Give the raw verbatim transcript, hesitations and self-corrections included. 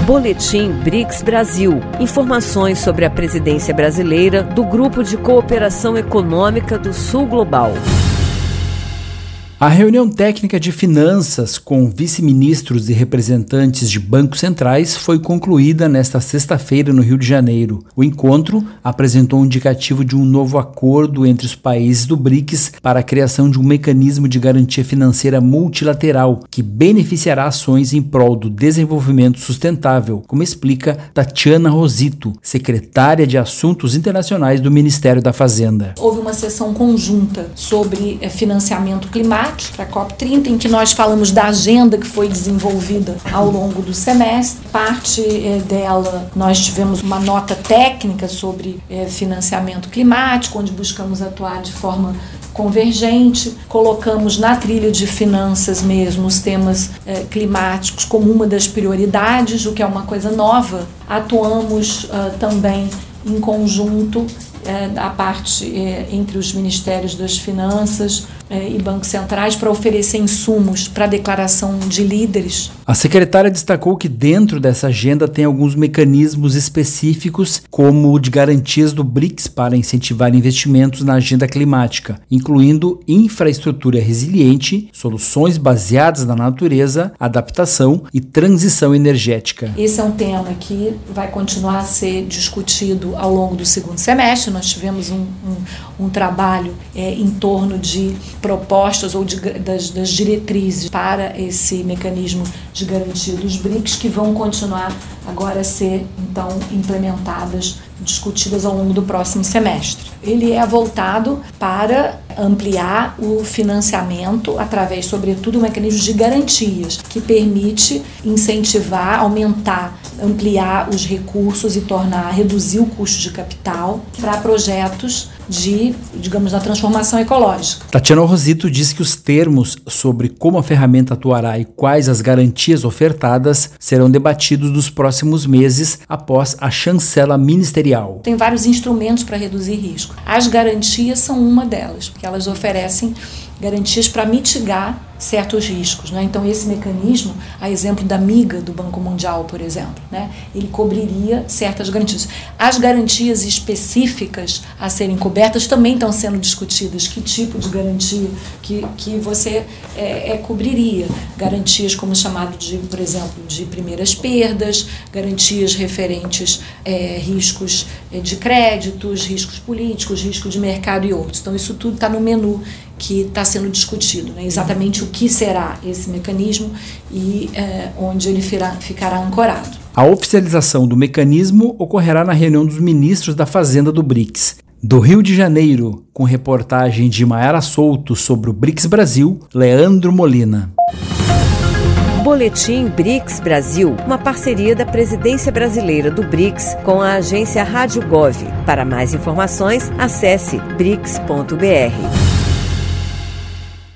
Boletim BRICS Brasil. Informações sobre a presidência brasileira do Grupo de Cooperação Econômica do Sul Global. A reunião técnica de finanças com vice-ministros e representantes de bancos centrais foi concluída nesta sexta-feira no Rio de Janeiro. O encontro apresentou um indicativo de um novo acordo entre os países do BRICS para a criação de um mecanismo de garantia financeira multilateral que beneficiará ações em prol do desenvolvimento sustentável, como explica Tatiana Rosito, secretária de Assuntos Internacionais do Ministério da Fazenda. Houve uma sessão conjunta sobre financiamento climático para a COP trinta, em que nós falamos da agenda que foi desenvolvida ao longo do semestre. Parte eh, dela, nós tivemos uma nota técnica sobre eh, financiamento climático, onde buscamos atuar de forma convergente, colocamos na trilha de finanças mesmo os temas eh, climáticos como uma das prioridades, o que é uma coisa nova. Atuamos uh, também em conjunto É, a parte é, entre os Ministérios das Finanças é, e bancos centrais para oferecer insumos para a declaração de líderes. A secretária destacou que dentro dessa agenda tem alguns mecanismos específicos, como o de garantias do BRICS para incentivar investimentos na agenda climática, incluindo infraestrutura resiliente, soluções baseadas na natureza, adaptação e transição energética. Esse é um tema que vai continuar a ser discutido ao longo do segundo semestre. Nós tivemos um, um, um trabalho é, em torno de propostas ou de, das, das diretrizes para esse mecanismo de garantia dos BRICS, que vão continuar agora a ser, então, implementadas, discutidas ao longo do próximo semestre. Ele é voltado para ampliar o financiamento através, sobretudo, do mecanismo de garantias, que permite incentivar, aumentar, ampliar os recursos e tornar, reduzir o custo de capital para projetos de, digamos, da transformação ecológica. Tatiana Rosito diz que os termos sobre como a ferramenta atuará e quais as garantias ofertadas serão debatidos nos próximos meses após a chancela ministerial. Tem vários instrumentos para reduzir risco. As garantias são uma delas, porque elas oferecem garantias para mitigar certos riscos, né? Então esse mecanismo, a exemplo da MIGA do Banco Mundial, por exemplo, né? Ele cobriria certas garantias. As garantias específicas a serem cobertas também estão sendo discutidas. Que tipo de garantia que, que você é, é, cobriria? Garantias como chamado de, por exemplo, de primeiras perdas, garantias referentes é, riscos de créditos, riscos políticos, risco de mercado e outros. Então isso tudo está no menu que está sendo discutido, né? Exatamente o que será esse mecanismo e é, onde ele firá, ficará ancorado. A oficialização do mecanismo ocorrerá na reunião dos ministros da Fazenda do BRICS. Do Rio de Janeiro, com reportagem de Maiara Souto sobre o BRICS Brasil, Leandro Molina. Boletim BRICS Brasil, uma parceria da Presidência Brasileira do BRICS com a agência Rádio Gov. Para mais informações, acesse brics ponto b r.